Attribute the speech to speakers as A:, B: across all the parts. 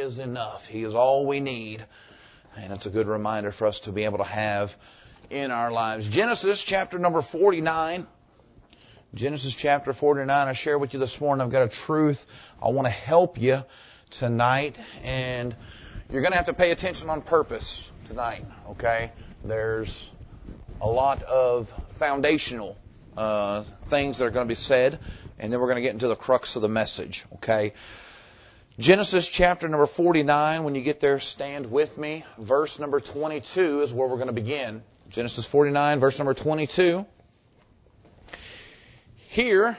A: is enough. He is all we need. And it's a good reminder for us to be able to have in our lives. Genesis chapter number 49. Genesis chapter 49. I share with you this morning, I've got a truth. I want to help you tonight. And you're going to have to pay attention on purpose tonight. Okay? There's a lot of foundational things that are going to be said. And then we're going to get into the crux of the message. Okay? Genesis chapter number 49, when you get there, stand with me. Verse number 22 is where we're going to begin. Genesis 49, verse number 22. Here,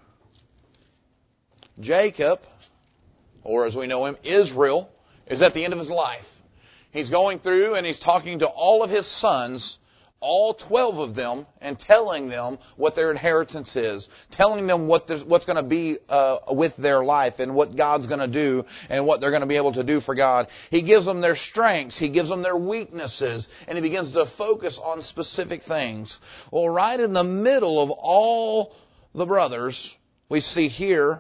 A: Jacob, or as we know him, Israel, is at the end of his life. He's going through and he's talking to all of his sons, all 12 of them, and telling them what their inheritance is, telling them what's going to be with their life and what God's going to do and what they're going to be able to do for God. He gives them their strengths, he gives them their weaknesses, and he begins to focus on specific things. Well, right in the middle of all the brothers, we see here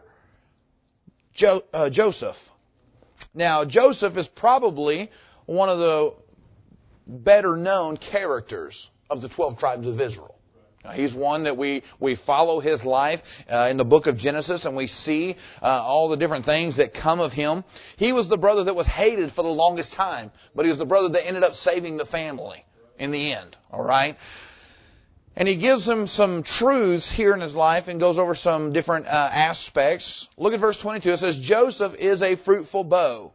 A: Joseph. Now, Joseph is probably one of the better known characters of the 12 tribes of Israel. He's one that we follow his life in the book of Genesis, and we see all the different things that come of him. He was the brother that was hated for the longest time, but he was the brother that ended up saving the family in the end. All right? And he gives him some truths here in his life and goes over some different aspects. Look at verse 22. It says, Joseph is a fruitful bow,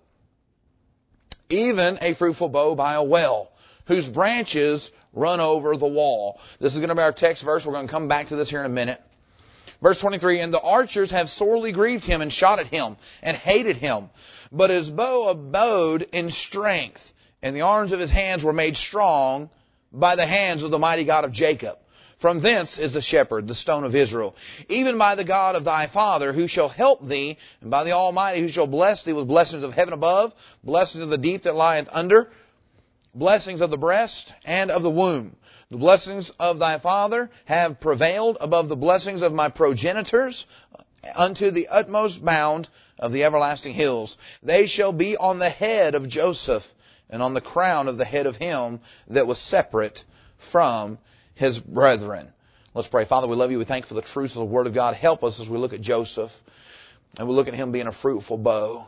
A: even a fruitful bow by a well, whose branches run over the wall. This is going to be our text verse. We're going to come back to this here in a minute. Verse 23, and the archers have sorely grieved him and shot at him and hated him. But his bow abode in strength, and the arms of his hands were made strong by the hands of the mighty God of Jacob. From thence is the shepherd, the stone of Israel. Even by the God of thy father, who shall help thee, and by the Almighty, who shall bless thee with blessings of heaven above, blessings of the deep that lieth under, blessings of the breast and of the womb. The blessings of thy father have prevailed above the blessings of my progenitors unto the utmost bound of the everlasting hills. They shall be on the head of Joseph and on the crown of the head of him that was separate from his brethren. Let's pray. Father, we love you. We thank you for the truth of the Word of God. Help us as we look at Joseph and we look at him being a fruitful bow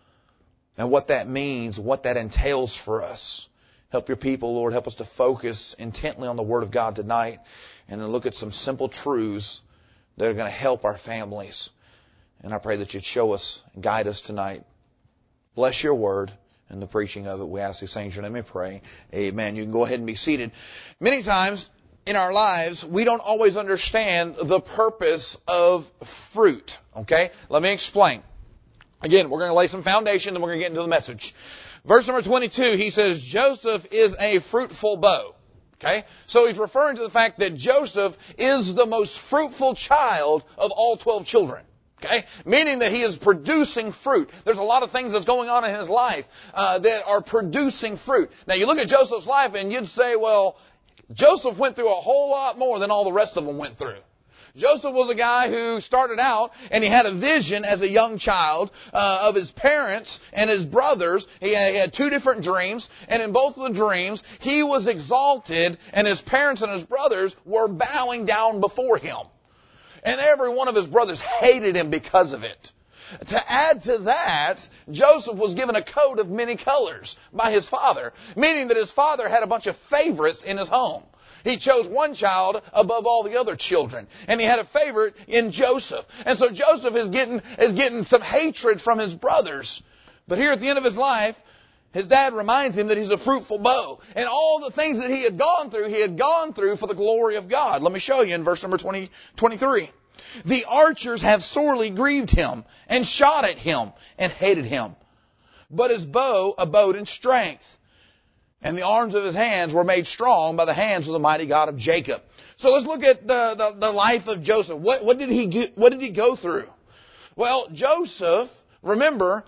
A: and what that means, what that entails for us. Help your people, Lord. Help us to focus intently on the Word of God tonight and then look at some simple truths that are going to help our families. And I pray that you'd show us and guide us tonight. Bless your Word and the preaching of it. We ask these things in your name and pray. Amen. You can go ahead and be seated. Many times in our lives, we don't always understand the purpose of fruit. Okay? Let me explain. Again, we're going to lay some foundation and we're going to get into the message. Verse number 22, he says, Joseph is a fruitful bow. Okay? So he's referring to the fact that Joseph is the most fruitful child of all 12 children. Okay? Meaning that he is producing fruit. There's a lot of things that's going on in his life that are producing fruit. Now you look at Joseph's life and you'd say, well, Joseph went through a whole lot more than all the rest of them went through. Joseph was a guy who started out and he had a vision as a young child of his parents and his brothers. He had two different dreams, and in both of the dreams he was exalted and his parents and his brothers were bowing down before him. And every one of his brothers hated him because of it. To add to that, Joseph was given a coat of many colors by his father, meaning that his father had a bunch of favorites in his home. He chose one child above all the other children, and he had a favorite in Joseph. And so Joseph is getting some hatred from his brothers. But here at the end of his life, his dad reminds him that he's a fruitful bow. And all the things that he had gone through for the glory of God. Let me show you in verse number 23. The archers have sorely grieved him and shot at him and hated him. But his bow abode in strength, and the arms of his hands were made strong by the hands of the mighty God of Jacob. So let's look at the life of Joseph. What did he go through? Well, Joseph, remember,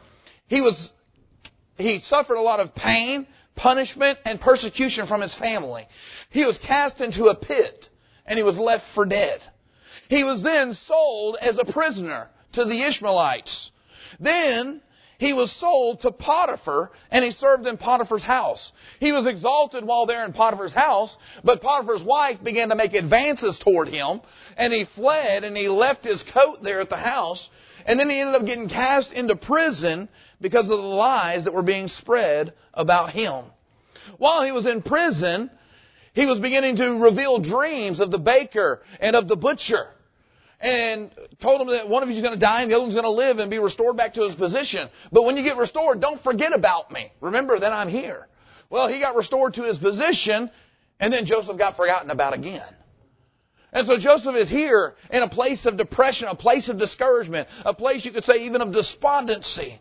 A: he suffered a lot of pain, punishment, and persecution from his family. He was cast into a pit, and he was left for dead. He was then sold as a prisoner to the Ishmaelites. Then he was sold to Potiphar, and he served in Potiphar's house. He was exalted while there in Potiphar's house, but Potiphar's wife began to make advances toward him, and he fled, and he left his coat there at the house, and then he ended up getting cast into prison because of the lies that were being spread about him. While he was in prison, he was beginning to reveal dreams of the baker and of the butcher, and told him that one of you is going to die and the other one's going to live and be restored back to his position. But when you get restored, don't forget about me. Remember that I'm here. Well, he got restored to his position, and then Joseph got forgotten about again. And so Joseph is here in a place of depression, a place of discouragement, a place you could say even of despondency.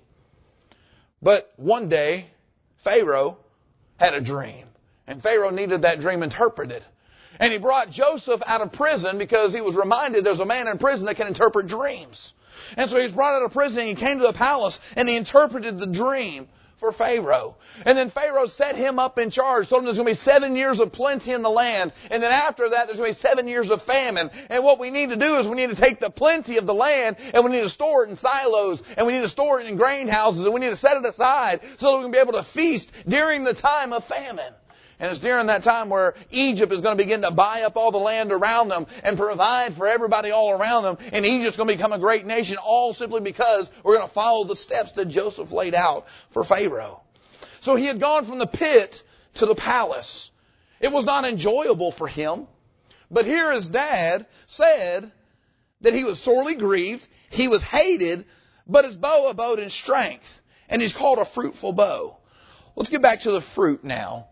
A: But one day, Pharaoh had a dream, and Pharaoh needed that dream interpreted. And he brought Joseph out of prison because he was reminded there's a man in prison that can interpret dreams. And so he was brought out of prison, and he came to the palace, and he interpreted the dream for Pharaoh. And then Pharaoh set him up in charge, told him there's going to be 7 years of plenty in the land. And then after that, there's going to be 7 years of famine. And what we need to do is we need to take the plenty of the land, and we need to store it in silos, and we need to store it in grain houses, and we need to set it aside so that we can be able to feast during the time of famine. And it's during that time where Egypt is going to begin to buy up all the land around them and provide for everybody all around them. And Egypt's going to become a great nation, all simply because we're going to follow the steps that Joseph laid out for Pharaoh. So he had gone from the pit to the palace. It was not enjoyable for him. But here his dad said that he was sorely grieved, he was hated, but his bow abode in strength. And he's called a fruitful bow. Let's get back to the fruit now.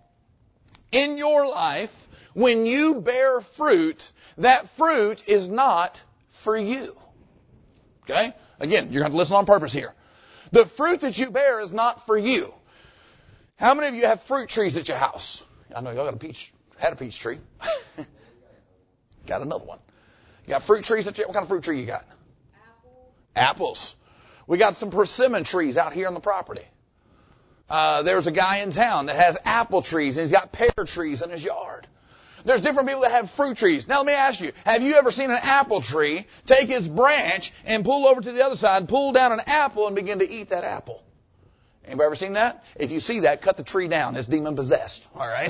A: In your life, when you bear fruit, that fruit is not for you. Okay? Again, you're going to listen on purpose here. The fruit that you bear is not for you. How many of you have fruit trees at your house? I know y'all had a peach tree. Got another one. You got fruit trees at your, what kind of fruit tree you got? Apples. We got some persimmon trees out here on the property. There's a guy in town that has apple trees, and he's got pear trees in his yard. There's different people that have fruit trees. Now let me ask you, have you ever seen an apple tree take its branch and pull over to the other side, pull down an apple, and begin to eat that apple? Anybody ever seen that? If you see that, cut the tree down. It's demon possessed. All right?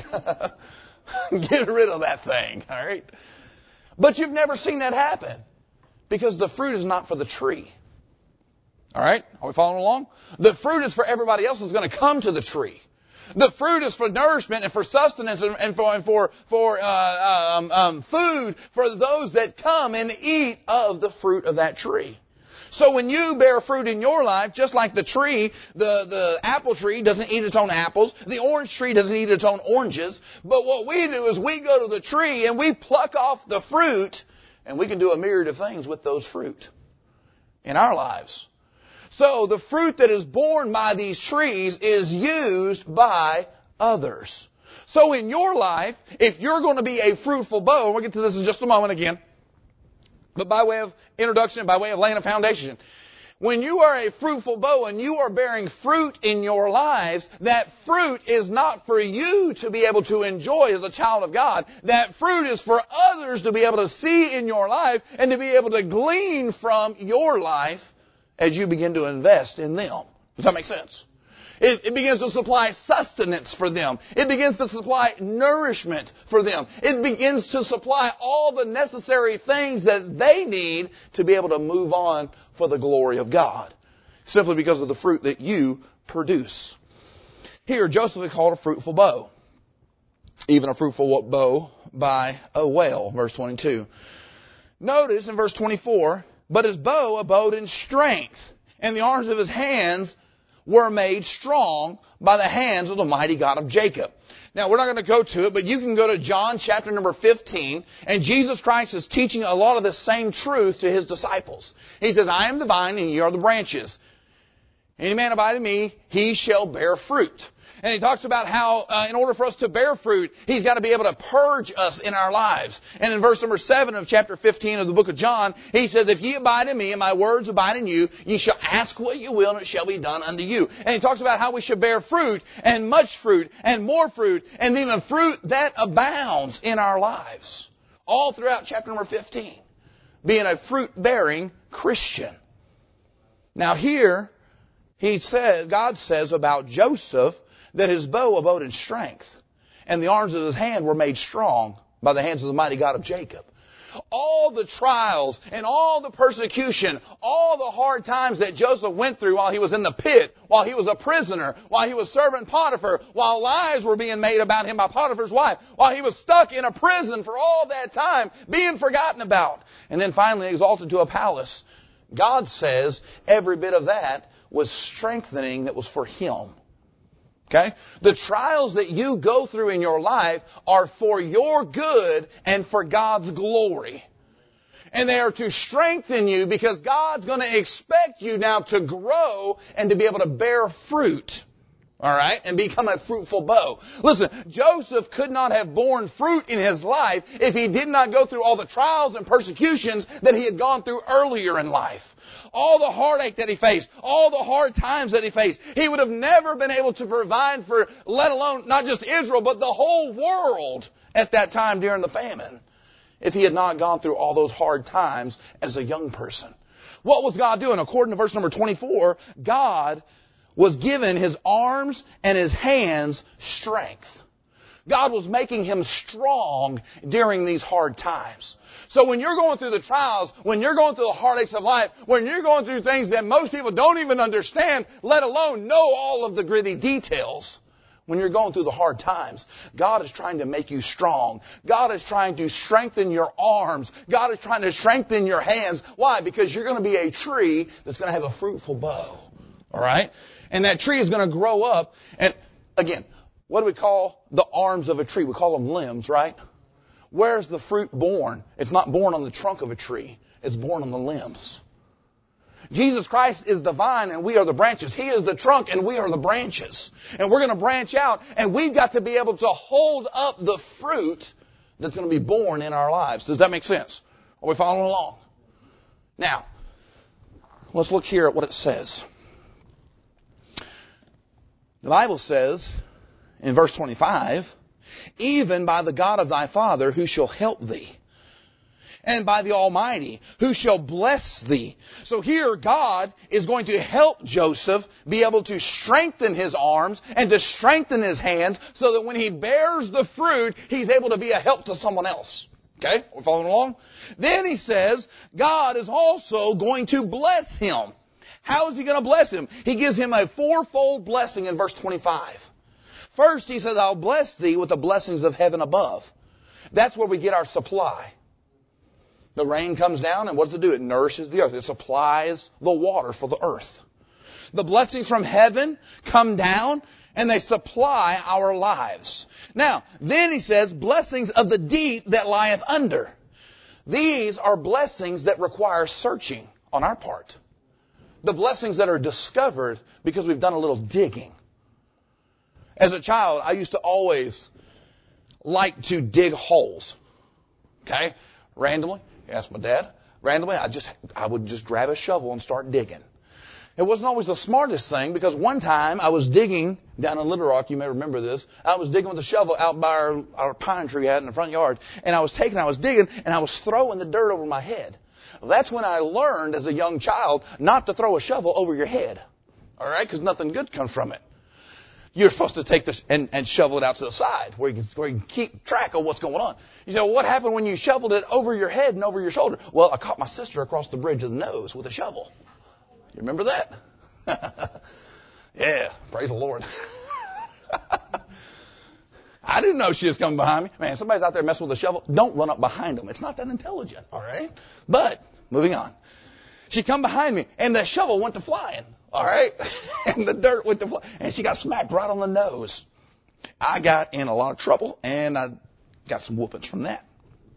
A: Get rid of that thing. All right? But you've never seen that happen because the fruit is not for the tree. All right? Are we following along? The fruit is for everybody else that's going to come to the tree. The fruit is for nourishment and for sustenance and for food for those that come and eat of the fruit of that tree. So when you bear fruit in your life, just like the tree, the apple tree doesn't eat its own apples, the orange tree doesn't eat its own oranges, but what we do is we go to the tree and we pluck off the fruit, and we can do a myriad of things with those fruit in our lives. So the fruit that is borne by these trees is used by others. So in your life, if you're going to be a fruitful bow, and we'll get to this in just a moment again, but by way of introduction, by way of laying a foundation, when you are a fruitful bow and you are bearing fruit in your lives, that fruit is not for you to be able to enjoy as a child of God. That fruit is for others to be able to see in your life and to be able to glean from your life as you begin to invest in them. Does that make sense? It begins to supply sustenance for them. It begins to supply nourishment for them. It begins to supply all the necessary things that they need to be able to move on for the glory of God, simply because of the fruit that you produce. Here, Joseph is called a fruitful bow, even a fruitful bow by a whale, verse 22. Notice in verse 24, but his bow abode in strength, and the arms of his hands were made strong by the hands of the mighty God of Jacob. Now, we're not going to go to it, but you can go to John chapter number 15, and Jesus Christ is teaching a lot of the same truth to his disciples. He says, I am the vine and ye are the branches. Any man abide in me, he shall bear fruit. And he talks about how in order for us to bear fruit, he's got to be able to purge us in our lives. And in verse number 7 of chapter 15 of the book of John, he says, if ye abide in me and my words abide in you, ye shall ask what you will and it shall be done unto you. And he talks about how we should bear fruit and much fruit and more fruit and even fruit that abounds in our lives. All throughout chapter number 15. Being a fruit-bearing Christian. Now here, God says about Joseph that his bow abode in strength, and the arms of his hand were made strong by the hands of the mighty God of Jacob. All the trials and all the persecution, all the hard times that Joseph went through while he was in the pit, while he was a prisoner, while he was serving Potiphar, while lies were being made about him by Potiphar's wife, while he was stuck in a prison for all that time, being forgotten about, and then finally exalted to a palace. God says every bit of that was strengthening that was for him. Okay? The trials that you go through in your life are for your good and for God's glory. And they are to strengthen you because God's going to expect you now to grow and to be able to bear fruit. All right? And become a fruitful bow. Listen, Joseph could not have borne fruit in his life if he did not go through all the trials and persecutions that he had gone through earlier in life. All the heartache that he faced, all the hard times that he faced. He would have never been able to provide for, let alone not just Israel, but the whole world at that time during the famine, if he had not gone through all those hard times as a young person. What was God doing? According to verse number 24, God was given his arms and his hands strength. God was making him strong during these hard times. So when you're going through the trials, when you're going through the heartaches of life, when you're going through things that most people don't even understand, let alone know all of the gritty details, when you're going through the hard times, God is trying to make you strong. God is trying to strengthen your arms. God is trying to strengthen your hands. Why? Because you're going to be a tree that's going to have a fruitful bow. All right? And that tree is going to grow up. And again, what do we call the arms of a tree? We call them limbs, right? Where's the fruit born? It's not born on the trunk of a tree. It's born on the limbs. Jesus Christ is the vine and we are the branches. He is the trunk and we are the branches. And we're going to branch out and we've got to be able to hold up the fruit that's going to be born in our lives. Does that make sense? Are we following along? Now, let's look here at what it says. The Bible says in verse 25, even by the God of thy father who shall help thee, and by the Almighty who shall bless thee. So here God is going to help Joseph be able to strengthen his arms and to strengthen his hands so that when he bears the fruit, he's able to be a help to someone else. Okay? We're following along? Then he says God is also going to bless him. How is he going to bless him? He gives him a fourfold blessing in verse 25. First, he says, I'll bless thee with the blessings of heaven above. That's where we get our supply. The rain comes down, and what does it do? It nourishes the earth. It supplies the water for the earth. The blessings from heaven come down, and they supply our lives. Now, then he says, blessings of the deep that lieth under. These are blessings that require searching on our part. The blessings that are discovered because we've done a little digging. As a child, I used to always like to dig holes. Okay? Randomly. Ask my dad. Randomly, I would just grab a shovel and start digging. It wasn't always the smartest thing because one time I was digging down in Little Rock. You may remember this. I was digging with a shovel out by our pine tree out in the front yard. And I was digging, and I was throwing the dirt over my head. That's when I learned as a young child not to throw a shovel over your head. All right? Because nothing good comes from it. You're supposed to take this and shovel it out to the side where you can keep track of what's going on. You say, well, what happened when you shoveled it over your head and over your shoulder? Well, I caught my sister across the bridge of the nose with a shovel. You remember that? Yeah, praise the Lord. I didn't know she was coming behind me. Man, somebody's out there messing with a shovel. Don't run up behind them. It's not that intelligent, all right? But, moving on. She come behind me, and the shovel went to flying. All right? And the dirt went to fly. And she got smacked right on the nose. I got in a lot of trouble, and I got some whoopings from that.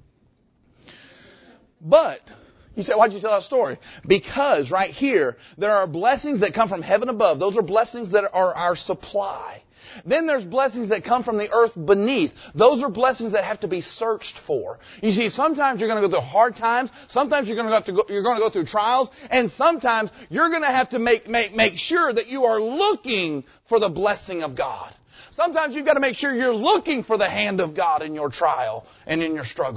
A: But, you say, why'd you tell that story? Because right here, there are blessings that come from heaven above. Those are blessings that are our supply. Then there's blessings that come from the earth beneath. Those are blessings that have to be searched for. You see, sometimes you're going to go through hard times. Sometimes you're going to go through trials. And sometimes you're going to have to make sure that you are looking for the blessing of God. Sometimes you've got to make sure you're looking for the hand of God in your trial and in your struggle.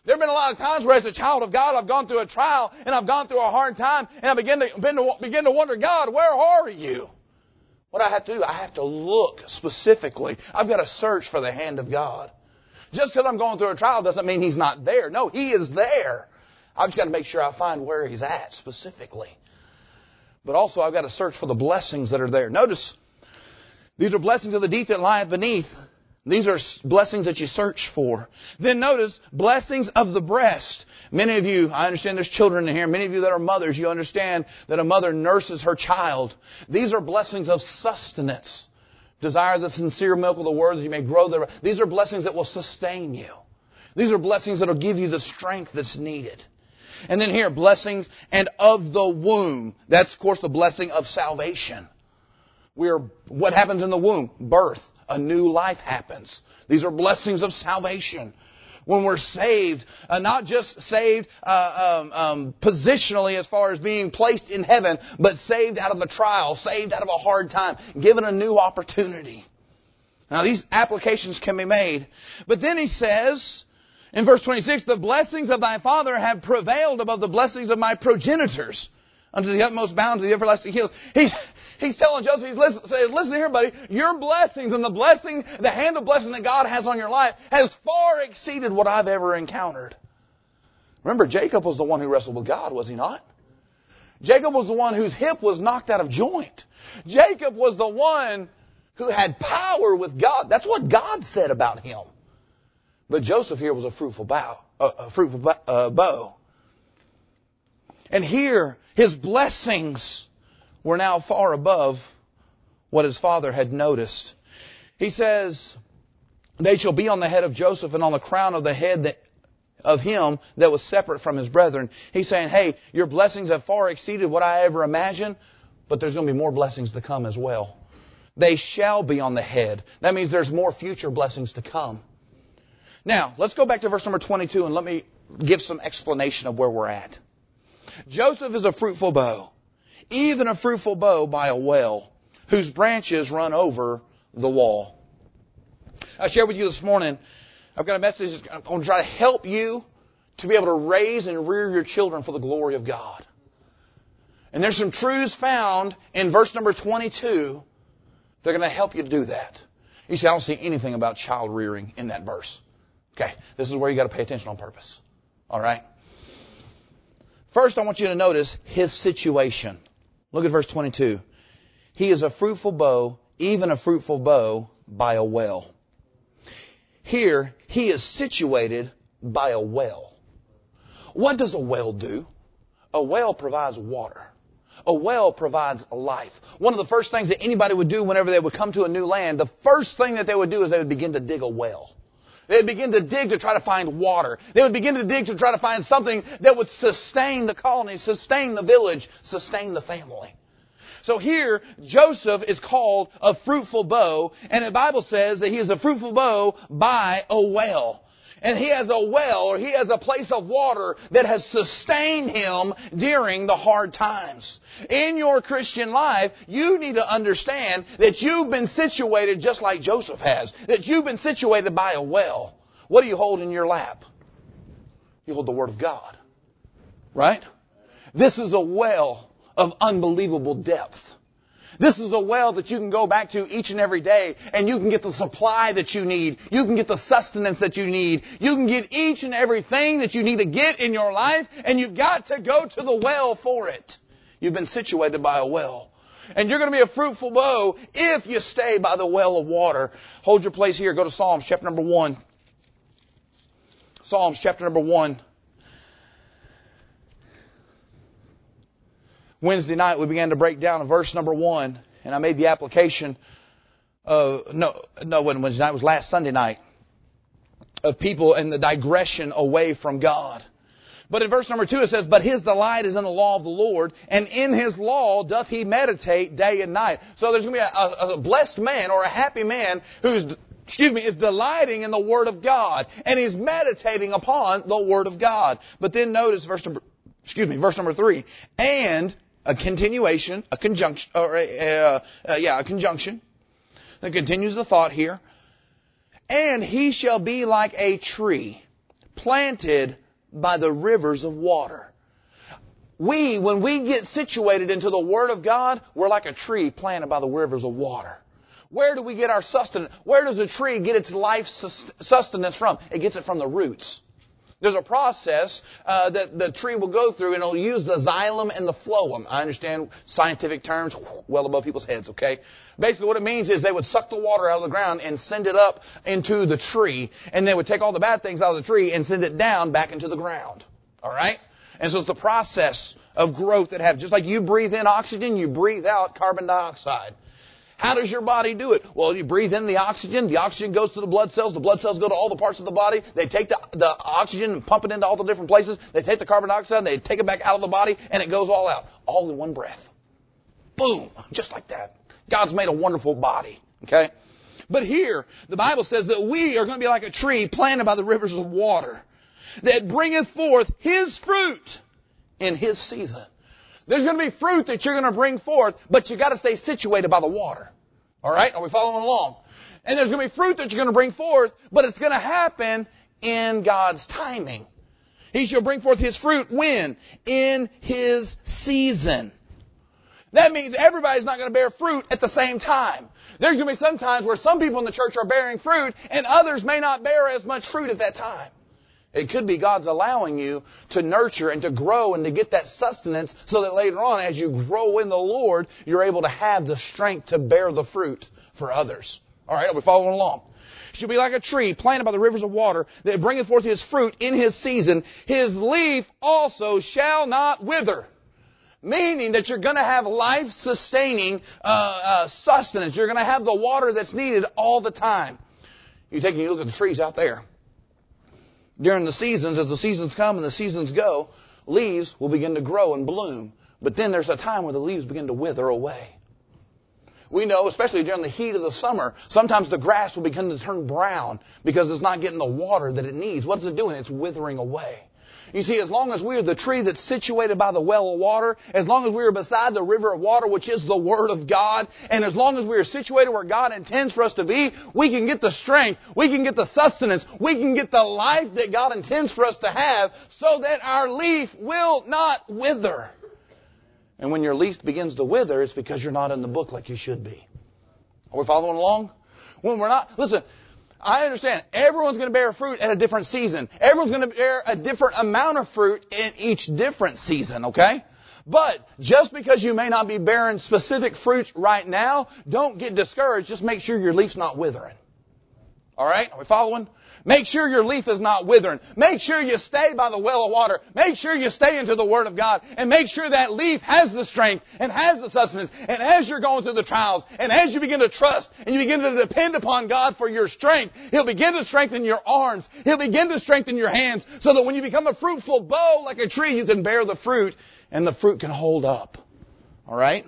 A: There have been a lot of times where as a child of God, I've gone through a trial and I've gone through a hard time and I begin to wonder, God, where are you? What I have to do, I have to look specifically. I've got to search for the hand of God. Just because I'm going through a trial doesn't mean He's not there. No, He is there. I've just got to make sure I find where He's at specifically. But also I've got to search for the blessings that are there. Notice, these are blessings of the deep that lieth beneath. These are blessings that you search for. Then notice, blessings of the breast. Many of you, I understand there's children in here. Many of you that are mothers, you understand that a mother nurses her child. These are blessings of sustenance. Desire the sincere milk of the word that you may grow there. These are blessings that will sustain you. These are blessings that will give you the strength that's needed. And then here, blessings and of the womb. That's, of course, the blessing of salvation. What happens in the womb? Birth. A new life happens. These are blessings of salvation. When we're saved, not just saved positionally as far as being placed in heaven, but saved out of a trial, saved out of a hard time, given a new opportunity. Now these applications can be made. But then he says, in verse 26, the blessings of thy father have prevailed above the blessings of my progenitors unto the utmost bound to the everlasting hills. He's telling Joseph, listen here, buddy, your blessings and the hand of blessing that God has on your life has far exceeded what I've ever encountered. Remember, Jacob was the one who wrestled with God, was he not? Jacob was the one whose hip was knocked out of joint. Jacob was the one who had power with God. That's what God said about him. But Joseph here was a fruitful bow. And here, his blessings were now far above what his father had noticed. He says, they shall be on the head of Joseph and on the crown of the head of him that was separate from his brethren. He's saying, hey, your blessings have far exceeded what I ever imagined, but there's going to be more blessings to come as well. They shall be on the head. That means there's more future blessings to come. Now, let's go back to verse number 22 and let me give some explanation of where we're at. Joseph is a fruitful bow, even a fruitful bow by a well, whose branches run over the wall. I shared with you this morning, I've got a message. I'm going to try to help you to be able to raise and rear your children for the glory of God. And there's some truths found in verse number 22 that are going to help you do that. You see, I don't see anything about child rearing in that verse. Okay, this is where you got to pay attention on purpose. All right? First, I want you to notice his situation. Look at verse 22. He is a fruitful bow, even a fruitful bow by a well. Here, he is situated by a well. What does a well do? A well provides water. A well provides life. One of the first things that anybody would do whenever they would come to a new land, the first thing that they would do is they would begin to dig a well. They would begin to dig to try to find water. They would begin to dig to try to find something that would sustain the colony, sustain the village, sustain the family. So here, Joseph is called a fruitful bow, and the Bible says that he is a fruitful bow by a well. And he has a well, or he has a place of water that has sustained him during the hard times. In your Christian life, you need to understand that you've been situated just like Joseph has. That you've been situated by a well. What do you hold in your lap? You hold the Word of God. Right? This is a well of unbelievable depth. This is a well that you can go back to each and every day, and you can get the supply that you need. You can get the sustenance that you need. You can get each and everything that you need to get in your life, and you've got to go to the well for it. You've been situated by a well. And you're going to be a fruitful bow if you stay by the well of water. Hold your place here. Go to Psalms chapter number 1. Psalms chapter number 1. Wednesday night we began to break down verse number 1, and I made the application of, when Wednesday night, it was last Sunday night, of people and the digression away from God. But in verse number 2 it says, but his delight is in the law of the Lord, and in his law doth he meditate day and night. So there's going to be a blessed man or a happy man who's is delighting in the Word of God, and he's meditating upon the Word of God. But then notice verse number 3, and a continuation, a conjunction, a conjunction that continues the thought here. And he shall be like a tree planted by the rivers of water. When we get situated into the Word of God, we're like a tree planted by the rivers of water. Where do we get our sustenance? Where does a tree get its life sustenance from? It gets it from the roots. There's a process that the tree will go through, and it'll use the xylem and the phloem. I understand scientific terms well above people's heads, okay? Basically what it means is they would suck the water out of the ground and send it up into the tree, and they would take all the bad things out of the tree and send it down back into the ground. All right? And so it's the process of growth that happens. Just like you breathe in oxygen, you breathe out carbon dioxide. How does your body do it? Well, you breathe in the oxygen goes to the blood cells go to all the parts of the body. They take the oxygen and pump it into all the different places. They take the carbon dioxide and they take it back out of the body, and it goes all out. All in one breath. Boom. Just like that. God's made a wonderful body. Okay? But here, the Bible says that we are going to be like a tree planted by the rivers of water that bringeth forth His fruit in His season. There's going to be fruit that you're going to bring forth, but you got to stay situated by the water. All right? Are we following along? And there's going to be fruit that you're going to bring forth, but it's going to happen in God's timing. He shall bring forth His fruit when? In His season. That means everybody's not going to bear fruit at the same time. There's going to be some times where some people in the church are bearing fruit and others may not bear as much fruit at that time. It could be God's allowing you to nurture and to grow and to get that sustenance so that later on, as you grow in the Lord, you're able to have the strength to bear the fruit for others. All right, are we following along? She'll be like a tree planted by the rivers of water that bringeth forth his fruit in his season. His leaf also shall not wither. Meaning that you're going to have life-sustaining sustenance. You're going to have the water that's needed all the time. You take and you look at the trees out there. During the seasons, as the seasons come and the seasons go, leaves will begin to grow and bloom. But then there's a time where the leaves begin to wither away. We know, especially during the heat of the summer, sometimes the grass will begin to turn brown because it's not getting the water that it needs. What's it doing? It's withering away. You see, as long as we are the tree that's situated by the well of water, as long as we are beside the river of water, which is the Word of God, and as long as we are situated where God intends for us to be, we can get the strength, we can get the sustenance, we can get the life that God intends for us to have so that our leaf will not wither. And when your leaf begins to wither, it's because you're not in the book like you should be. Are we following along? When we're not, listen, I understand. Everyone's going to bear fruit at a different season. Everyone's going to bear a different amount of fruit in each different season, okay? But just because you may not be bearing specific fruits right now, don't get discouraged. Just make sure your leaf's not withering. All right? Are we following? Make sure your leaf is not withering. Make sure you stay by the well of water. Make sure you stay into the Word of God. And make sure that leaf has the strength and has the sustenance. And as you're going through the trials, and as you begin to trust, and you begin to depend upon God for your strength, He'll begin to strengthen your arms. He'll begin to strengthen your hands, so that when you become a fruitful bough like a tree, you can bear the fruit, and the fruit can hold up. All right?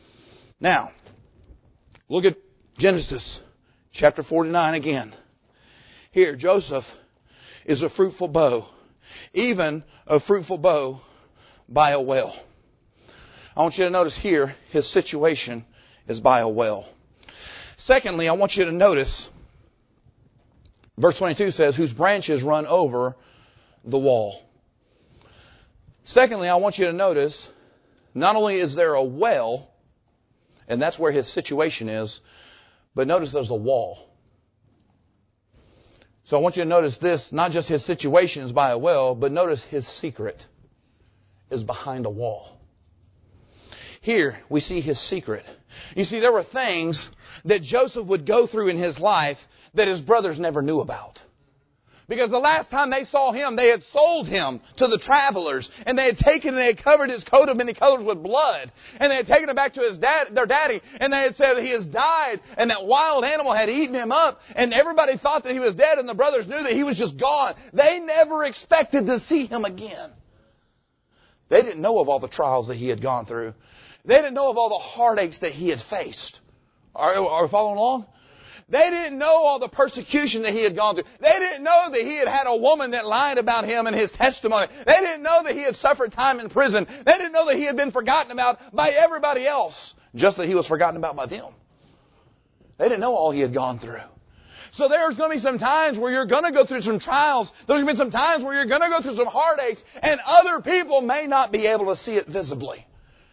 A: Now, look at Genesis chapter 49 again. Here, Joseph is a fruitful bough, even a fruitful bough by a well. I want you to notice here, his situation is by a well. Secondly, I want you to notice, verse 22 says, whose branches run over the wall. Secondly, I want you to notice, not only is there a well, and that's where his situation is, but notice there's a wall. So I want you to notice this, not just his situation is by a well, but notice his secret is behind a wall. Here we see his secret. You see, there were things that Joseph would go through in his life that his brothers never knew about. Because the last time they saw him, they had sold him to the travelers. And they had taken and they had covered his coat of many colors with blood. And they had taken him back to their daddy. And they had said he has died. And that wild animal had eaten him up. And everybody thought that he was dead. And the brothers knew that he was just gone. They never expected to see him again. They didn't know of all the trials that he had gone through. They didn't know of all the heartaches that he had faced. Are we following along? They didn't know all the persecution that he had gone through. They didn't know that he had had a woman that lied about him and his testimony. They didn't know that he had suffered time in prison. They didn't know that he had been forgotten about by everybody else, just that he was forgotten about by them. They didn't know all he had gone through. So there's going to be some times where you're going to go through some trials. There's going to be some times where you're going to go through some heartaches, and other people may not be able to see it visibly.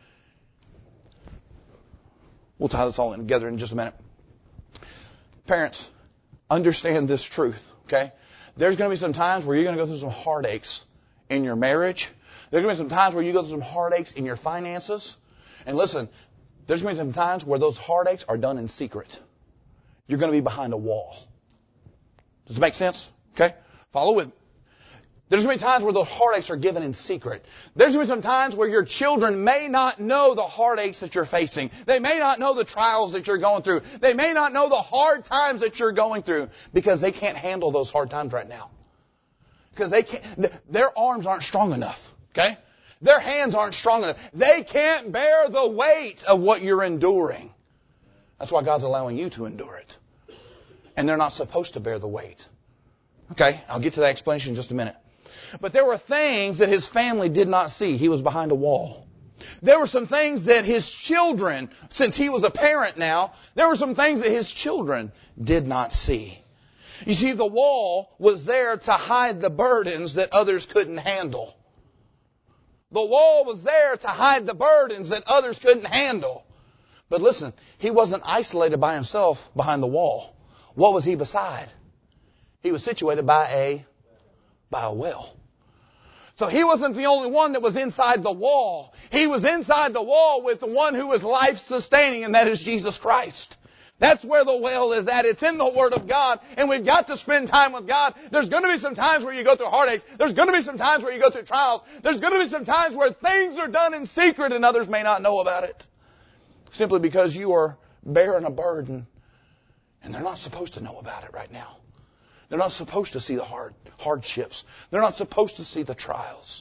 A: We'll tie this all in together in just a minute. Parents, understand this truth, okay? There's going to be some times where you're going to go through some heartaches in your marriage. There's going to be some times where you go through some heartaches in your finances. And listen, there's going to be some times where those heartaches are done in secret. You're going to be behind a wall. Does it make sense? Okay? Follow with me. There's going to be times where those heartaches are given in secret. There's going to be some times where your children may not know the heartaches that you're facing. They may not know the trials that you're going through. They may not know the hard times that you're going through because they can't handle those hard times right now. Because they can't, their arms aren't strong enough. Okay? Their hands aren't strong enough. They can't bear the weight of what you're enduring. That's why God's allowing you to endure it. And they're not supposed to bear the weight. Okay? I'll get to that explanation in just a minute. But there were things that his family did not see. He was behind a wall. There were some things that his children, since he was a parent now, there were some things that his children did not see. You see, the wall was there to hide the burdens that others couldn't handle. The wall was there to hide the burdens that others couldn't handle. But listen, he wasn't isolated by himself behind the wall. What was he beside? He was situated by a well. So he wasn't the only one that was inside the wall. He was inside the wall with the one who is life-sustaining, and that is Jesus Christ. That's where the well is at. It's in the Word of God, and we've got to spend time with God. There's going to be some times where you go through heartaches. There's going to be some times where you go through trials. There's going to be some times where things are done in secret and others may not know about it. Simply because you are bearing a burden, and they're not supposed to know about it right now. They're not supposed to see the hardships. They're not supposed to see the trials.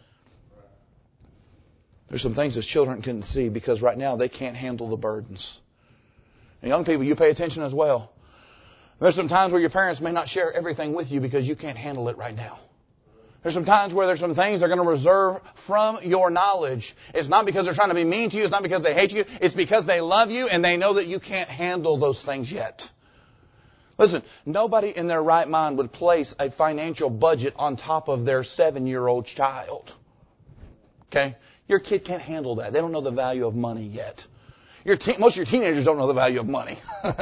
A: There's some things that children couldn't see because right now they can't handle the burdens. And young people, you pay attention as well. There's some times where your parents may not share everything with you because you can't handle it right now. There's some times where there's some things they're going to reserve from your knowledge. It's not because they're trying to be mean to you. It's not because they hate you. It's because they love you and they know that you can't handle those things yet. Listen, nobody in their right mind would place a financial budget on top of their 7-year-old child. Okay? Your kid can't handle that. They don't know the value of money yet. Most of your teenagers don't know the value of money.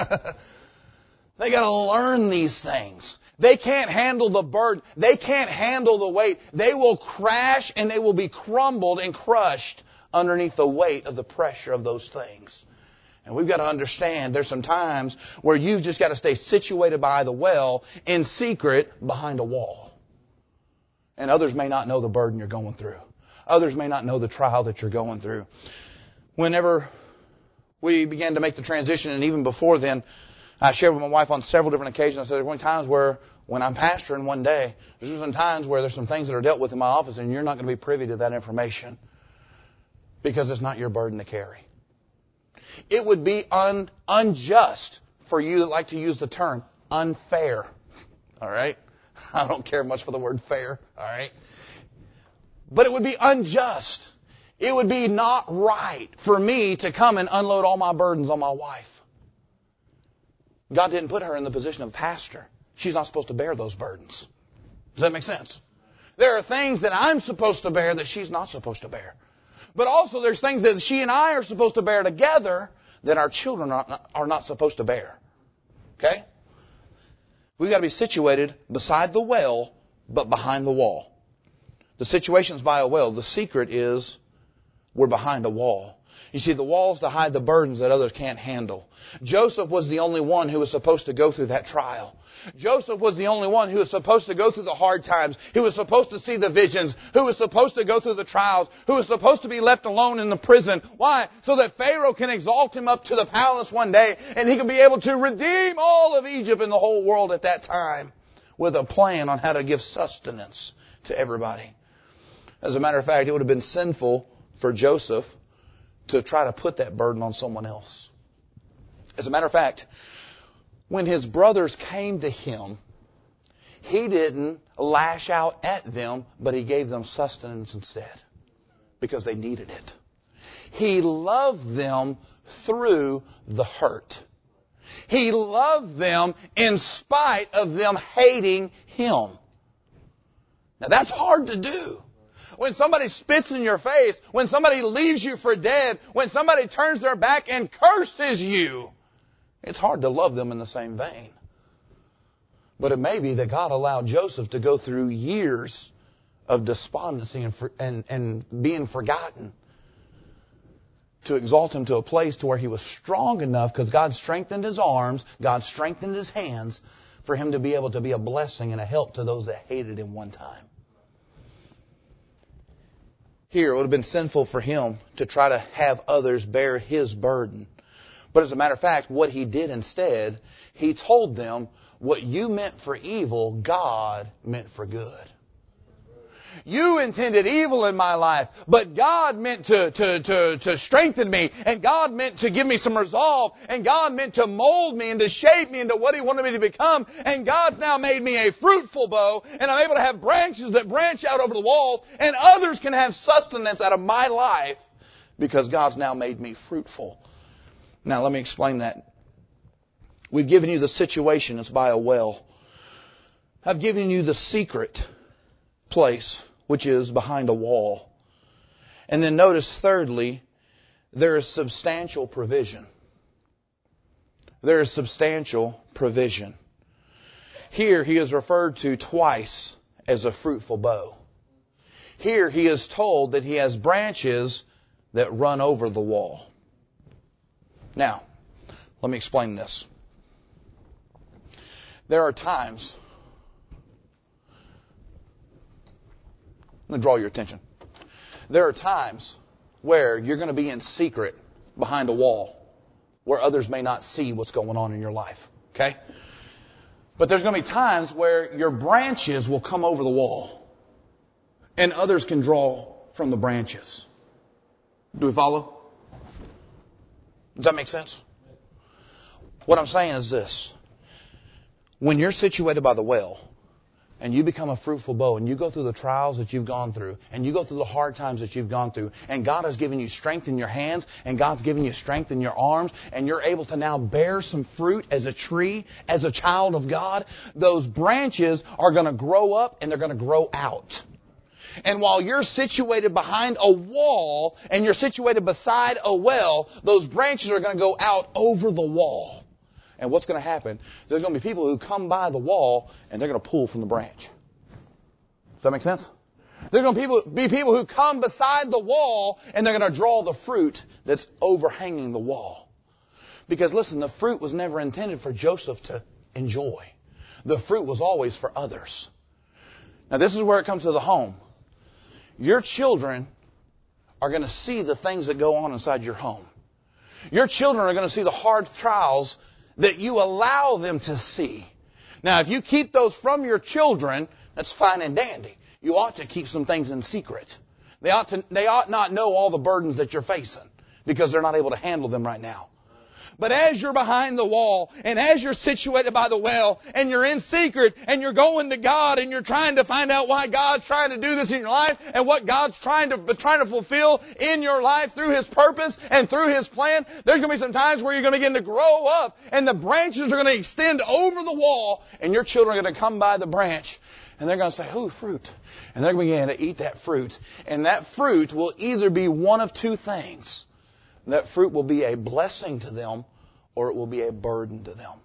A: They got to learn these things. They can't handle the burden. They can't handle the weight. They will crash and they will be crumbled and crushed underneath the weight of the pressure of those things. And we've got to understand there's some times where you've just got to stay situated by the well in secret behind a wall. And others may not know the burden you're going through. Others may not know the trial that you're going through. Whenever we began to make the transition, and even before then, I shared with my wife on several different occasions. I said, there's going to be times where when I'm pastoring one day, there's some times where there's some things that are dealt with in my office and you're not going to be privy to that information because it's not your burden to carry. It would be unjust for you that like to use the term unfair. All right? I don't care much for the word fair. All right? But it would be unjust. It would be not right for me to come and unload all my burdens on my wife. God didn't put her in the position of pastor. She's not supposed to bear those burdens. Does that make sense? There are things that I'm supposed to bear that she's not supposed to bear. But also there's things that she and I are supposed to bear together that our children are not supposed to bear. Okay? We've got to be situated beside the well, but behind the wall. The situation's by a well. The secret is we're behind a wall. You see, the wall's to hide the burdens that others can't handle. Joseph was the only one who was supposed to go through that trial. Joseph was the only one who was supposed to go through the hard times, who was supposed to see the visions, who was supposed to go through the trials, who was supposed to be left alone in the prison. Why? So that Pharaoh can exalt him up to the palace one day and he can be able to redeem all of Egypt and the whole world at that time with a plan on how to give sustenance to everybody. As a matter of fact, it would have been sinful for Joseph to try to put that burden on someone else. As a matter of fact, when his brothers came to him, he didn't lash out at them, but he gave them sustenance instead because they needed it. He loved them through the hurt. He loved them in spite of them hating Him. Now that's hard to do. When somebody spits in your face, when somebody leaves you for dead, when somebody turns their back and curses you, it's hard to love them in the same vein. But it may be that God allowed Joseph to go through years of despondency and being forgotten to exalt him to a place to where he was strong enough, because God strengthened his arms, God strengthened his hands, for him to be able to be a blessing and a help to those that hated him one time. Here, it would have been sinful for him to try to have others bear his burden. But as a matter of fact, what he did instead, he told them, what you meant for evil, God meant for good. You intended evil in my life, but God meant to strengthen me, and God meant to give me some resolve, and God meant to mold me and to shape me into what He wanted me to become, and God's now made me a fruitful bow, and I'm able to have branches that branch out over the walls, and others can have sustenance out of my life because God's now made me fruitful. Now let me explain that. We've given you the situation, it's by a well. I've given you the secret place, which is behind a wall. And then notice, thirdly, there is substantial provision. There is substantial provision. Here he is referred to twice as a fruitful bow. Here he is told that he has branches that run over the wall. Now, let me explain this. There are times, I'm going to draw your attention. There are times where you're going to be in secret behind a wall where others may not see what's going on in your life. Okay? But there's going to be times where your branches will come over the wall and others can draw from the branches. Do we follow? Does that make sense? What I'm saying is this. When you're situated by the well, and you become a fruitful bow, and you go through the trials that you've gone through, and you go through the hard times that you've gone through, and God has given you strength in your hands, and God's given you strength in your arms, and you're able to now bear some fruit as a tree, as a child of God, those branches are going to grow up and they're going to grow out. And while you're situated behind a wall, and you're situated beside a well, those branches are going to go out over the wall. And what's going to happen? There's going to be people who come by the wall and they're going to pull from the branch. Does that make sense? There's going to be people who come beside the wall and they're going to draw the fruit that's overhanging the wall. Because listen, the fruit was never intended for Joseph to enjoy. The fruit was always for others. Now this is where it comes to the home. Your children are going to see the things that go on inside your home. Your children are going to see the hard trials that you allow them to see. Now, if you keep those from your children, that's fine and dandy. You ought to keep some things in secret. They ought not know all the burdens that you're facing because they're not able to handle them right now. But as you're behind the wall and as you're situated by the well and you're in secret and you're going to God and you're trying to find out why God's trying to do this in your life and what God's trying to fulfill in your life through His purpose and through His plan, there's going to be some times where you're going to begin to grow up and the branches are going to extend over the wall and your children are going to come by the branch and they're going to say, "Ooh, fruit." And they're going to begin to eat that fruit. And that fruit will either be one of two things. That fruit will be a blessing to them or it will be a burden to them.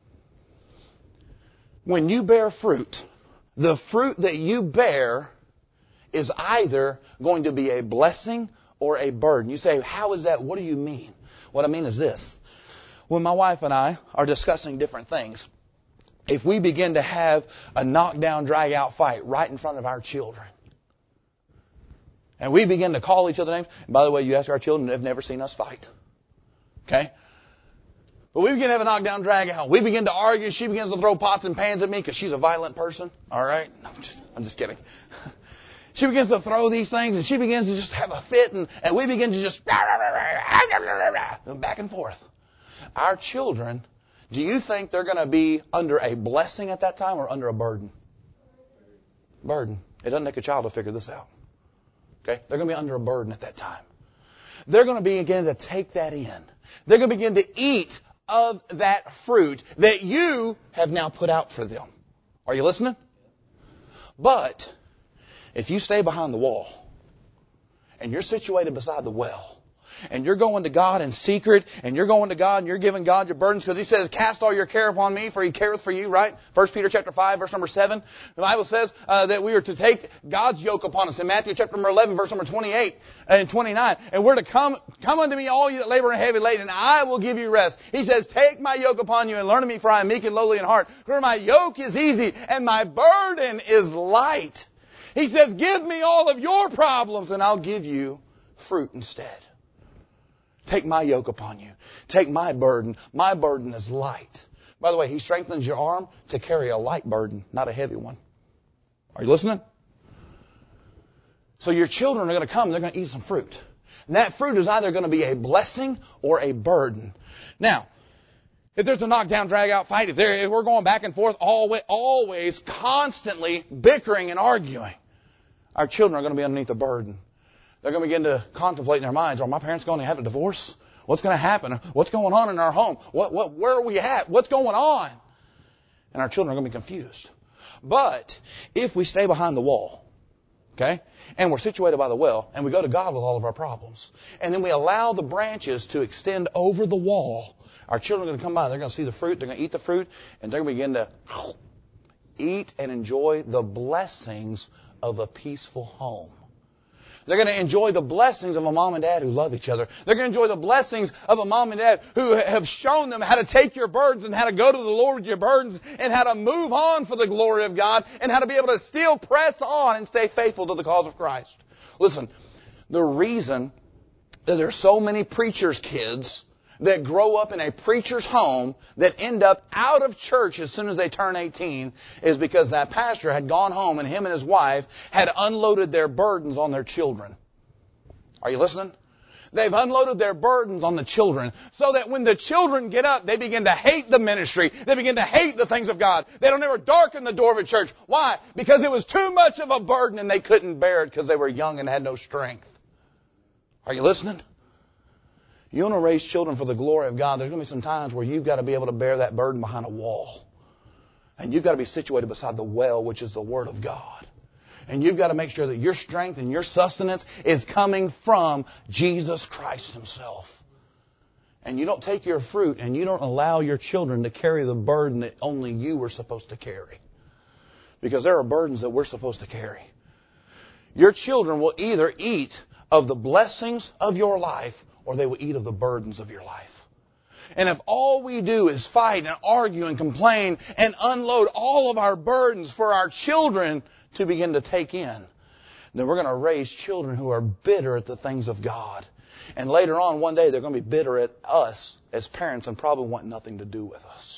A: When you bear fruit, the fruit that you bear is either going to be a blessing or a burden. You say, how is that? What do you mean? What I mean is this. When my wife and I are discussing different things, if we begin to have a knockdown, drag-out fight right in front of our children, and we begin to call each other names. And by the way, you ask our children, they've never seen us fight. Okay? But we begin to have a knockdown, drag out. We begin to argue. She begins to throw pots and pans at me because she's a violent person. All right? No, I'm just kidding. She begins to throw these things and she begins to just have a fit and we begin to just back and forth. Our children, do you think they're going to be under a blessing at that time or under a burden? Burden. It doesn't take a child to figure this out. Okay? They're going to be under a burden at that time. They're going to begin to take that in. They're going to begin to eat of that fruit that you have now put out for them. Are you listening? But if you stay behind the wall and you're situated beside the well, and you're going to God in secret, and you're going to God and you're giving God your burdens, because He says, cast all your care upon me, for He careth for you, right? 1 Peter chapter 5, verse number 7. The Bible says that we are to take God's yoke upon us in Matthew chapter number 11, verse number 28 and 29. And we're to come unto me, all you that labor and heavy laden, and I will give you rest. He says, take my yoke upon you and learn of me, for I am meek and lowly in heart. For my yoke is easy and my burden is light. He says, give me all of your problems and I'll give you fruit instead. Take my yoke upon you. Take my burden. My burden is light. By the way, He strengthens your arm to carry a light burden, not a heavy one. Are you listening? So your children are going to come, they're going to eat some fruit. And that fruit is either going to be a blessing or a burden. Now, if there's a knockdown, drag-out fight, if we're going back and forth, always constantly bickering and arguing, our children are going to be underneath a burden. They're going to begin to contemplate in their minds, are my parents going to have a divorce? What's going to happen? What's going on in our home? Where are we at? What's going on? And our children are going to be confused. But if we stay behind the wall, okay, and we're situated by the well, and we go to God with all of our problems, and then we allow the branches to extend over the wall, our children are going to come by, they're going to see the fruit, they're going to eat the fruit, and they're going to begin to eat and enjoy the blessings of a peaceful home. They're going to enjoy the blessings of a mom and dad who love each other. They're going to enjoy the blessings of a mom and dad who have shown them how to take your burdens and how to go to the Lord with your burdens and how to move on for the glory of God and how to be able to still press on and stay faithful to the cause of Christ. Listen, the reason that there's so many preachers' kids that grow up in a preacher's home that end up out of church as soon as they turn 18 is because that pastor had gone home and him and his wife had unloaded their burdens on their children. Are you listening? They've unloaded their burdens on the children so that when the children get up, they begin to hate the ministry. They begin to hate the things of God. They don't ever darken the door of a church. Why? Because it was too much of a burden and they couldn't bear it because they were young and had no strength. Are you listening? You want to raise children for the glory of God, there's going to be some times where you've got to be able to bear that burden behind a wall. And you've got to be situated beside the well, which is the Word of God. And you've got to make sure that your strength and your sustenance is coming from Jesus Christ Himself. And you don't take your fruit and you don't allow your children to carry the burden that only you were supposed to carry. Because there are burdens that we're supposed to carry. Your children will either eat of the blessings of your life or they will eat of the burdens of your life. And if all we do is fight and argue and complain and unload all of our burdens for our children to begin to take in, then we're going to raise children who are bitter at the things of God. And later on, one day, they're going to be bitter at us as parents and probably want nothing to do with us.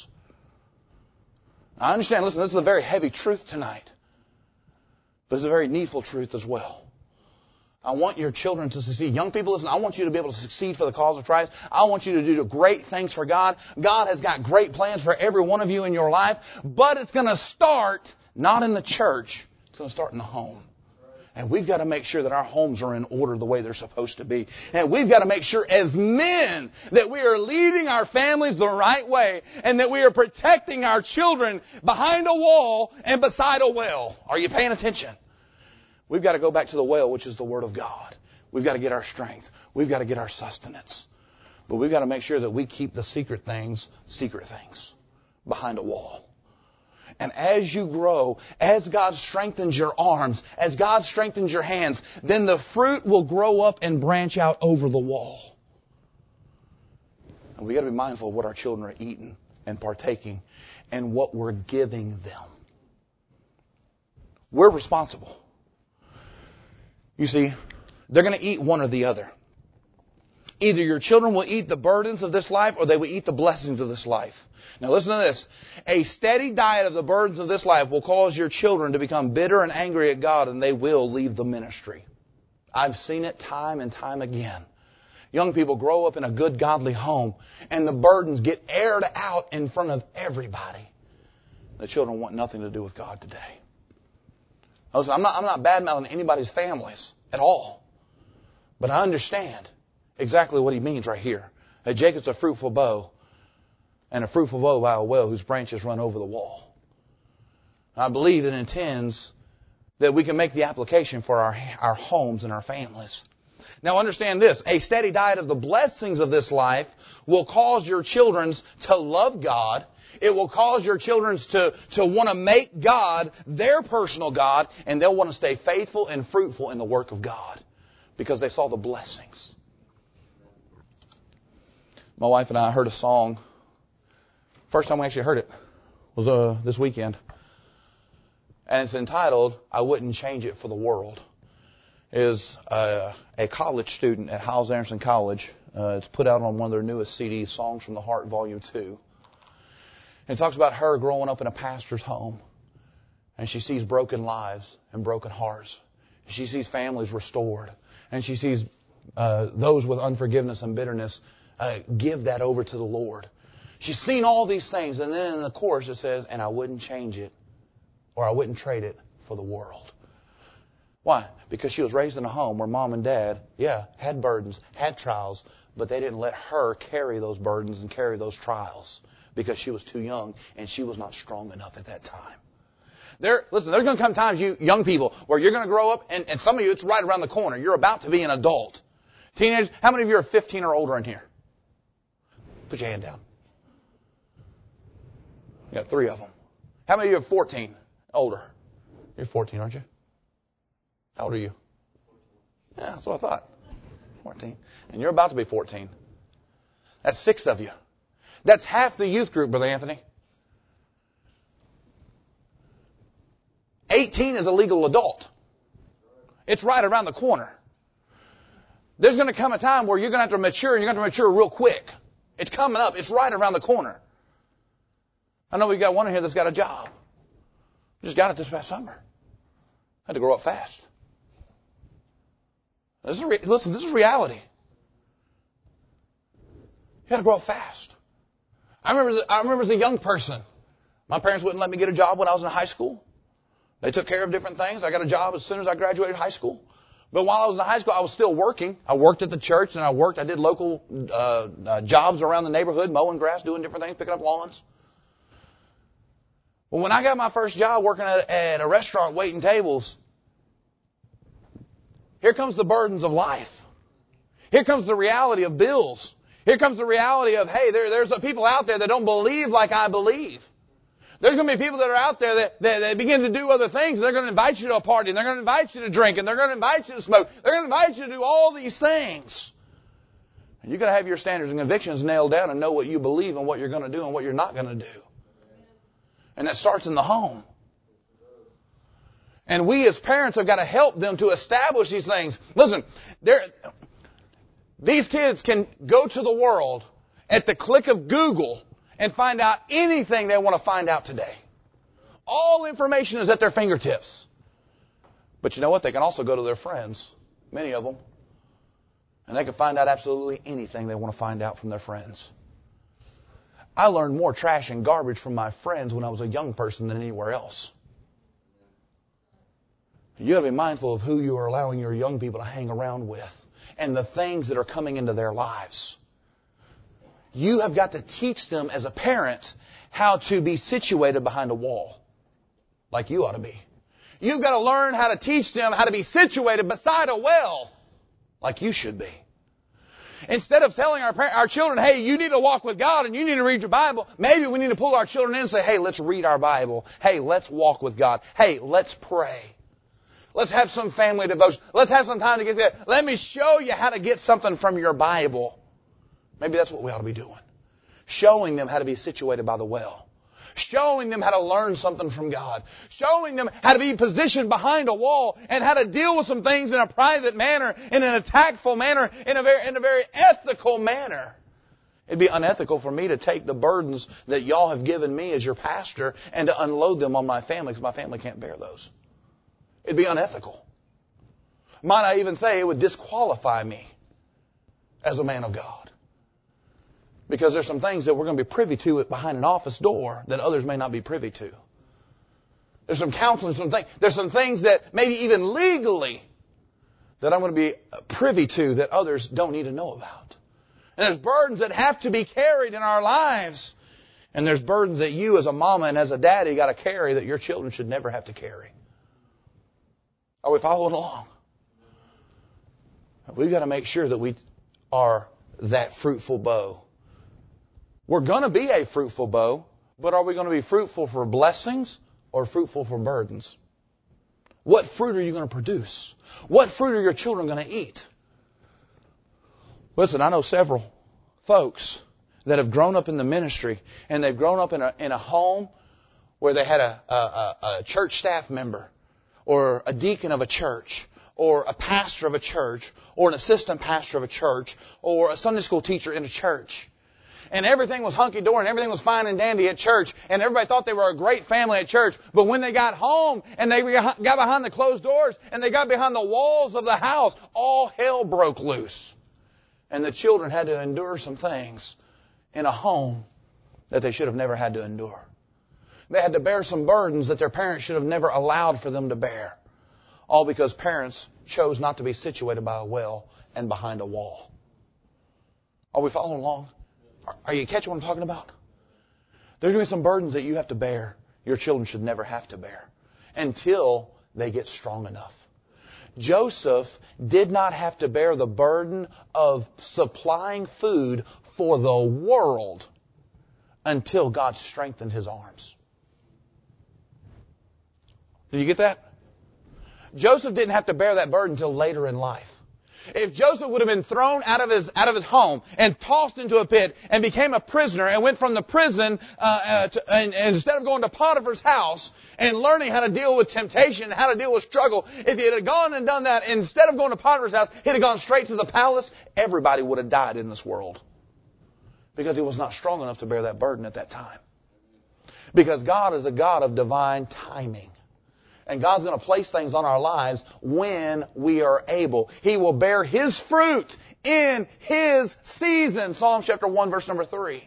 A: I understand, listen, this is a very heavy truth tonight. But it's a very needful truth as well. I want your children to succeed. Young people, listen, I want you to be able to succeed for the cause of Christ. I want you to do great things for God. God has got great plans for every one of you in your life. But it's going to start not in the church. It's going to start in the home. And we've got to make sure that our homes are in order the way they're supposed to be. And we've got to make sure as men that we are leading our families the right way and that we are protecting our children behind a wall and beside a well. Are you paying attention? We've got to go back to the well, which is the Word of God. We've got to get our strength. We've got to get our sustenance. But we've got to make sure that we keep the secret things behind a wall. And as you grow, as God strengthens your arms, as God strengthens your hands, then the fruit will grow up and branch out over the wall. And we've got to be mindful of what our children are eating and partaking and what we're giving them. We're responsible. You see, they're going to eat one or the other. Either your children will eat the burdens of this life or they will eat the blessings of this life. Now listen to this. A steady diet of the burdens of this life will cause your children to become bitter and angry at God, and they will leave the ministry. I've seen it time and time again. Young people grow up in a good godly home and the burdens get aired out in front of everybody. The children want nothing to do with God today. Listen, I'm not bad-mouthing anybody's families at all. But I understand exactly what he means right here. That Jacob's a fruitful bow, and a fruitful bow by a well whose branches run over the wall. I believe it intends that we can make the application for our homes and our families. Now understand this, a steady diet of the blessings of this life will cause your children to love God. It will cause your children to want to make God their personal God, and they'll want to stay faithful and fruitful in the work of God because they saw the blessings. My wife and I heard a song. First time we actually heard it was this weekend. And it's entitled, I Wouldn't Change It for the World. It is a college student at Hyles Anderson College. It's put out on one of their newest CDs, Songs from the Heart, Volume 2. And it talks about her growing up in a pastor's home. And she sees broken lives and broken hearts. She sees families restored. And she sees those with unforgiveness and bitterness give that over to the Lord. She's seen all these things. And then in the chorus it says, and I wouldn't change it, or I wouldn't trade it for the world. Why? Because she was raised in a home where mom and dad, had burdens, had trials, but they didn't let her carry those burdens and carry those trials because she was too young and she was not strong enough at that time. Listen, there's going to come times, you young people, where you're going to grow up, and some of you, it's right around the corner. You're about to be an adult. Teenagers, how many of you are 15 or older in here? Put your hand down. You got 3 of them. How many of you are 14? Older. You're 14, aren't you? How old are you? Yeah, that's what I thought. 14. And you're about to be 14. That's 6 of you. That's half the youth group, Brother Anthony. 18 is a legal adult. It's right around the corner. There's going to come a time where you're going to have to mature, and you're going to have to mature real quick. It's coming up. It's right around the corner. I know we've got one in here that's got a job. Just got it this past summer. Had to grow up fast. Listen, this is reality. You had to grow up fast. I remember as a young person, my parents wouldn't let me get a job when I was in high school. They took care of different things. I got a job as soon as I graduated high school. But while I was in high school, I was still working. I worked at the church, and I did local jobs around the neighborhood, mowing grass, doing different things, picking up lawns. Well, when I got my first job working at a restaurant waiting tables, here comes the burdens of life. Here comes the reality of bills. Here comes the reality of, hey, there's people out there that don't believe like I believe. There's going to be people that are out there that begin to do other things. They're going to invite you to a party, and they're going to invite you to drink, and they're going to invite you to smoke. They're going to invite you to do all these things. And you've got to have your standards and convictions nailed down and know what you believe and what you're going to do and what you're not going to do. And that starts in the home. And we as parents have got to help them to establish these things. Listen, these kids can go to the world at the click of Google and find out anything they want to find out today. All information is at their fingertips. But you know what? They can also go to their friends, many of them, and they can find out absolutely anything they want to find out from their friends. I learned more trash and garbage from my friends when I was a young person than anywhere else. You got to be mindful of who you are allowing your young people to hang around with and the things that are coming into their lives. You have got to teach them as a parent how to be situated behind a wall, like you ought to be. You've got to learn how to teach them how to be situated beside a well, like you should be. Instead of telling our children, hey, you need to walk with God and you need to read your Bible, maybe we need to pull our children in and say, hey, let's read our Bible. Hey, let's walk with God. Hey, let's pray. Let's have some family devotion. Let's have some time to get there. Let me show you how to get something from your Bible. Maybe that's what we ought to be doing. Showing them how to be situated by the well. Showing them how to learn something from God. Showing them how to be positioned behind a wall and how to deal with some things in a private manner, in an tactful manner, in a very ethical manner. It'd be unethical for me to take the burdens that y'all have given me as your pastor and to unload them on my family because my family can't bear those. It'd be unethical. Might I even say it would disqualify me as a man of God. Because there's some things that we're going to be privy to behind an office door that others may not be privy to. There's some counseling, there's some things that maybe even legally that I'm going to be privy to that others don't need to know about. And there's burdens that have to be carried in our lives. And there's burdens that you as a mama and as a daddy got to carry that your children should never have to carry. Are we following along? We've got to make sure that we are that fruitful bow. We're going to be a fruitful bow, but are we going to be fruitful for blessings or fruitful for burdens? What fruit are you going to produce? What fruit are your children going to eat? Listen, I know several folks that have grown up in the ministry, and they've grown up in a home where they had a church staff member or a deacon of a church or a pastor of a church or an assistant pastor of a church or a Sunday school teacher in a church. And everything was hunky-dory and everything was fine and dandy at church, and everybody thought they were a great family at church. But when they got home and they got behind the closed doors and they got behind the walls of the house, all hell broke loose. And the children had to endure some things in a home that they should have never had to endure. They had to bear some burdens that their parents should have never allowed for them to bear. All because parents chose not to be situated by a well and behind a wall. Are we following along? Are you catching what I'm talking about? There's going to be some burdens that you have to bear. Your children should never have to bear until they get strong enough. Joseph did not have to bear the burden of supplying food for the world until God strengthened his arms. Did you get that? Joseph didn't have to bear that burden until later in life. If Joseph would have been thrown out of his home and tossed into a pit and became a prisoner and went from the prison and instead of going to Potiphar's house and learning how to deal with temptation and how to deal with struggle, if he had gone and done that, instead of going to Potiphar's house, he'd have gone straight to the palace, everybody would have died in this world. Because he was not strong enough to bear that burden at that time. Because God is a God of divine timing. And God's going to place things on our lives when we are able. He will bear His fruit in His season. Psalm chapter 1, verse number 3.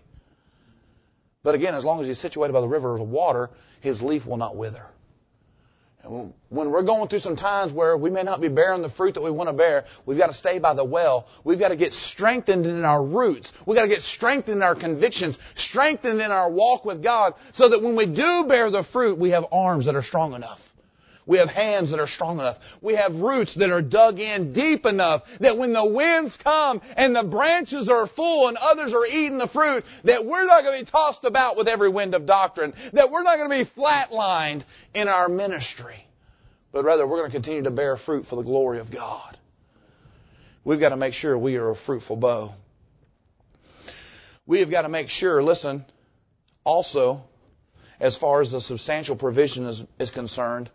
A: But again, as long as He's situated by the river of water, His leaf will not wither. And when we're going through some times where we may not be bearing the fruit that we want to bear, we've got to stay by the well. We've got to get strengthened in our roots. We've got to get strengthened in our convictions, strengthened in our walk with God, so that when we do bear the fruit, we have arms that are strong enough. We have hands that are strong enough. We have roots that are dug in deep enough that when the winds come and the branches are full and others are eating the fruit, that we're not going to be tossed about with every wind of doctrine, that we're not going to be flatlined in our ministry, but rather we're going to continue to bear fruit for the glory of God. We've got to make sure we are a fruitful bow. We have got to make sure, listen, also, as far as the substantial provision is concerned,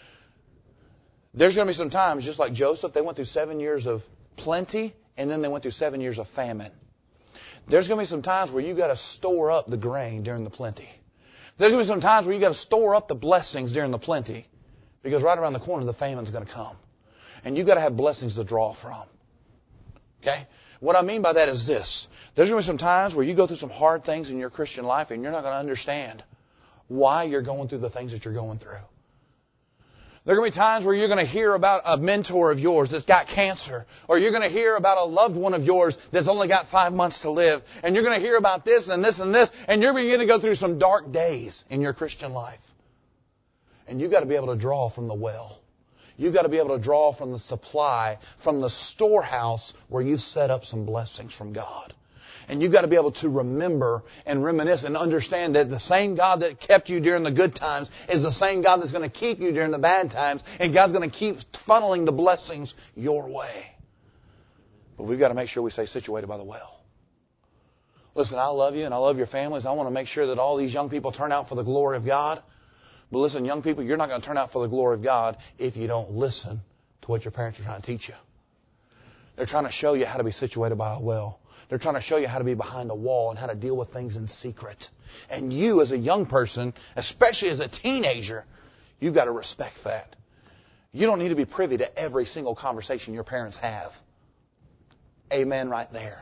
A: there's going to be some times, just like Joseph, they went through 7 years of plenty, and then they went through 7 years of famine. There's going to be some times where you've got to store up the grain during the plenty. There's going to be some times where you've got to store up the blessings during the plenty, because right around the corner the famine's going to come. And you've got to have blessings to draw from. Okay? What I mean by that is this. There's going to be some times where you go through some hard things in your Christian life, and you're not going to understand why you're going through the things that you're going through. There are going to be times where you're going to hear about a mentor of yours that's got cancer, or you're going to hear about a loved one of yours that's only got 5 months to live, and you're going to hear about this and this and this, and you're beginning to go through some dark days in your Christian life. And you've got to be able to draw from the well. You've got to be able to draw from the supply, from the storehouse where you've set up some blessings from God. And you've got to be able to remember and reminisce and understand that the same God that kept you during the good times is the same God that's going to keep you during the bad times. And God's going to keep funneling the blessings your way. But we've got to make sure we stay situated by the well. Listen, I love you and I love your families. I want to make sure that all these young people turn out for the glory of God. But listen, young people, you're not going to turn out for the glory of God if you don't listen to what your parents are trying to teach you. They're trying to show you how to be situated by a well. They're trying to show you how to be behind a wall and how to deal with things in secret. And you as a young person, especially as a teenager, you've got to respect that. You don't need to be privy to every single conversation your parents have. Amen right there.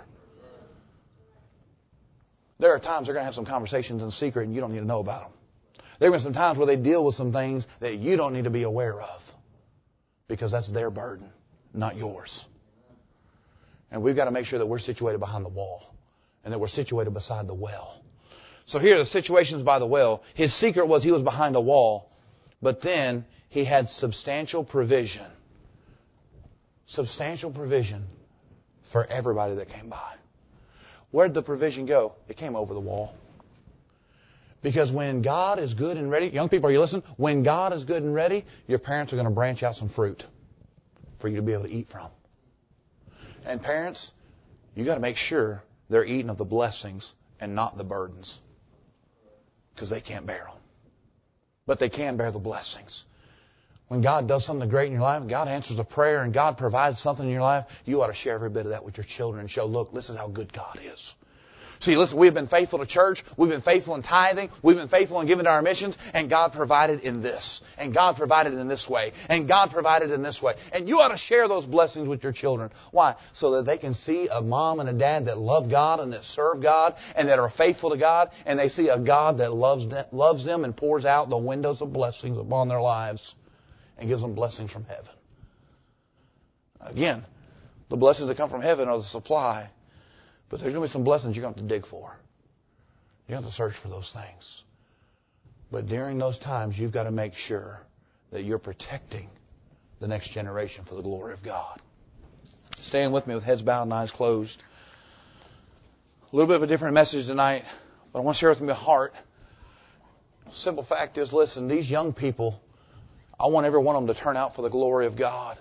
A: There are times they're going to have some conversations in secret and you don't need to know about them. There are going to be some times where they deal with some things that you don't need to be aware of. Because that's their burden, not yours. And we've got to make sure that we're situated behind the wall and that we're situated beside the well So here are the situations by the well. His secret was he was behind a wall, but then he had substantial provision. Substantial provision for everybody that came by. Where'd the provision go? It came over the wall. Because when God is good and ready, young people, are you listening? When God is good and ready, your parents are going to branch out some fruit for you to be able to eat from. And parents, you got to make sure they're eating of the blessings and not the burdens. Because they can't bear them. But they can bear the blessings. When God does something great in your life, God answers a prayer, and God provides something in your life, you ought to share every bit of that with your children and show, look, this is how good God is. See, listen, we've been faithful to church. We've been faithful in tithing. We've been faithful in giving to our missions. And God provided in this. And God provided in this way. And God provided in this way. And you ought to share those blessings with your children. Why? So that they can see a mom and a dad that love God and that serve God and that are faithful to God. And they see a God that loves them and pours out the windows of blessings upon their lives and gives them blessings from heaven. Again, the blessings that come from heaven are the supply. But there's going to be some blessings you're going to have to dig for. You're going to have to search for those things. But during those times, you've got to make sure that you're protecting the next generation for the glory of God. Stand with me with heads bowed and eyes closed. A little bit of a different message tonight, but I want to share with my heart. Simple fact is, listen, these young people, I want every one of them to turn out for the glory of God.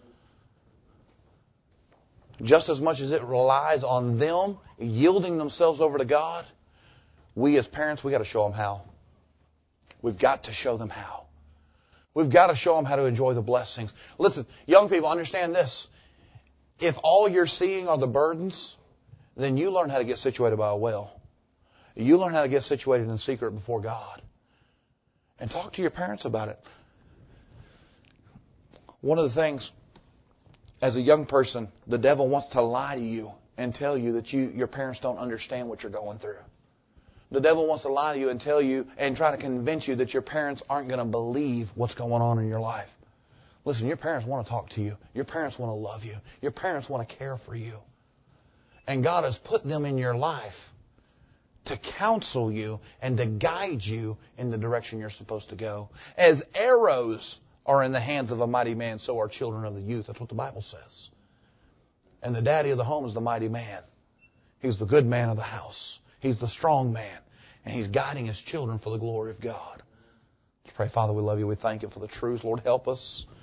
A: Just as much as it relies on them yielding themselves over to God, we as parents, we got to show them how. We've got to show them how. We've got to show them how to enjoy the blessings. Listen, young people, understand this. If all you're seeing are the burdens, then you learn how to get situated by a well. You learn how to get situated in secret before God. And talk to your parents about it. One of the things, as a young person, the devil wants to lie to you and tell you that your parents don't understand what you're going through. The devil wants to lie to you and tell you and try to convince you that your parents aren't going to believe what's going on in your life. Listen, your parents want to talk to you. Your parents want to love you. Your parents want to care for you. And God has put them in your life to counsel you and to guide you in the direction you're supposed to go. As arrows are in the hands of a mighty man, so are children of the youth. That's what the Bible says. And the daddy of the home is the mighty man. He's the good man of the house. He's the strong man. And he's guiding his children for the glory of God. Let's pray. Father, we love you. We thank you for the truths. Lord, help us.